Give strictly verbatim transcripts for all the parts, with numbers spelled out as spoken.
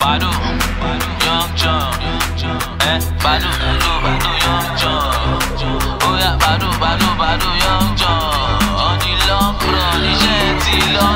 Badu, Young John, eh? Badu, Badu, Badu, Young John. Oh yeah, Badu, Badu, Badu, Young John. On the long run, iṣẹ́ ti long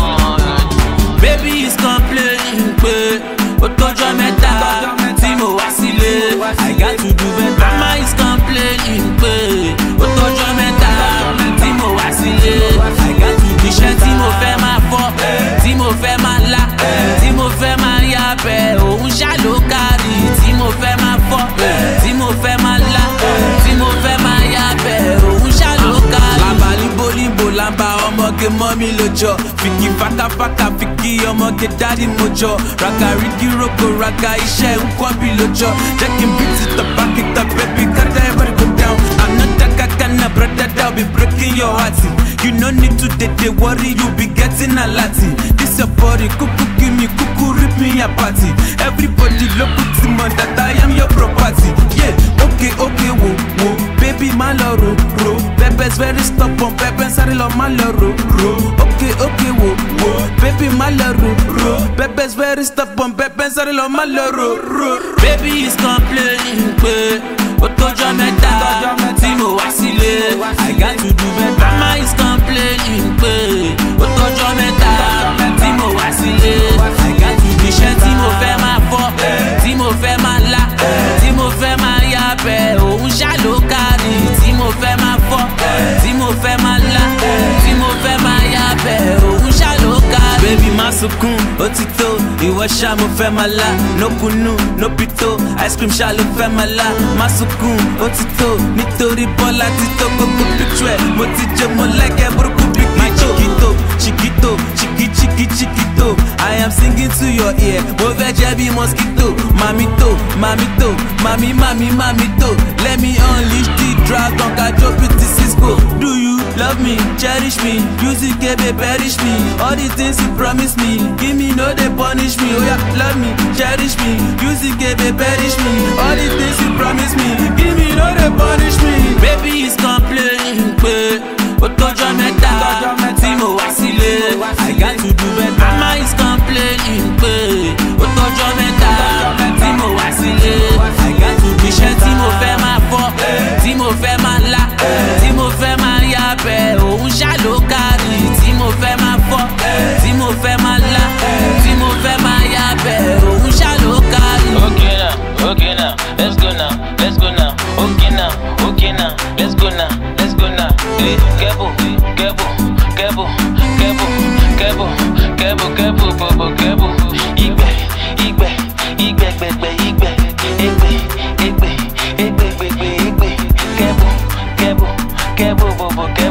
gone. Baby is complaining pé ó tọ́jọ́ mẹ́ta tí mo wá sílé. I got to do better. Mama is complaining pé ó tọ́jọ́ mẹ́ta tí mo wá sílé. I got to do iṣẹ́ tí mo fẹ́ máa fọ́, tí mo fẹ́ máa lá, tí mo fẹ́ máa yá bẹ́ẹ̀. Òun ṣá ló kárí tí mo fẹ́ máa fọ́, tí mo fẹ́ máa lá, tí mo fẹ́ máa yá bẹ́ẹ̀. Òun ṣá ló kárí. Làbà líbo-líbo làbà ọmọge mọ́ mi lójọ́. Fìkì fàkàfàkà fìkì ọmọge dádì mojọ́. Raga rígí roko raga iṣẹ́ ń kọ́ bí lójọ́. Jẹ́ kí n beat it up, back it up, baby, kata everybody go down. I'm not that kakana, brother, that be breaking your heart. You no need to dey dey worry, you be getting a Latin. This your body, kuku give me, kuku rip me apart. Everybody look to me that I am your property. Yeah, okay, okay, whoa, whoa, baby, my loro, bro. Pepe's very stubborn, Pepe's sorry, love my loro, bro. Okay, okay, whoa, whoa, baby, my loro, bro. Pepe's very stubborn, Pepe's sorry, love my loro, bro. Baby is complaining, but ó tọ́jọ́ mẹ́ta tí mo wá sílé. I got to do better. Mama is complaining pé ó tọ́jọ́ mẹ́ta tí mo wá sílé. I got to do iṣẹ́ tí mo fẹ́ máa fọ́, tí mo fẹ́ máa lá, tí mo fẹ́ máa yá bẹ́ẹ̀. Òun ṣá ló kárí tí mo fẹ́ máa fọ́, tí mo fẹ́ máa lá, tí mo fẹ́ máa yá bẹ́ẹ̀. Òun ṣá ló kárí. Baby má sunkún, ó ti tó, ìwọ ṣá mo fẹ́ máa lá. No kunu, no pito, ice cream ṣá ló fẹ́ máa lá. Má sunkún, ó ti tó, nítorí Bọ́lá ti tó gbogbo picture ẹ̀. Mo ti jẹ mo lẹ́gẹ̀ẹ́ burúkú bí my chiquito, chiquito, chiqui chiqui chiquito. I am singing to your ear, mo fẹ́ jẹ́ bí mosquito. Mamito, mamito, mami mami mamito. Let me unleash the dragon, kajo beauty Cisco. Do you love me, cherish me, music ebe perish me. All the things you promise me, give me no dey punish me. Oh yeah, love me, cherish me, music ebe perish me. All the things you promise me, give me no dey punish me. Baby is complaining pé ó tọ́jọ́ mẹ́ta tí mo wá sílé. I got to do better. Mama is complaining pé ó tọ́jọ́ mẹ́ta tí mo wá sílé. I got to do iṣẹ́ tí mo fẹ́ máa fọ́, tí mo fẹ́ máa lá, tí mo fẹ́ máa yá bẹ́ẹ̀. Òun ṣá ló kárí tí mo fẹ́ máa fọ́, tí mo fẹ́ máa lá, tí mo fẹ́ máa yá bẹ́ẹ̀. Òun ṣá ló kárí. Okay now, okay now, let's go now, let's go now. Okay now, okay now, let's go now, let's go now. Hey, careful, careful, careful, careful, careful, careful, careful, careful, careful. Igbe, igbe, igbe, igbe, igbe, igbe, igbe, igbe, igbe, igbe, igbe. Careful, careful, careful, careful.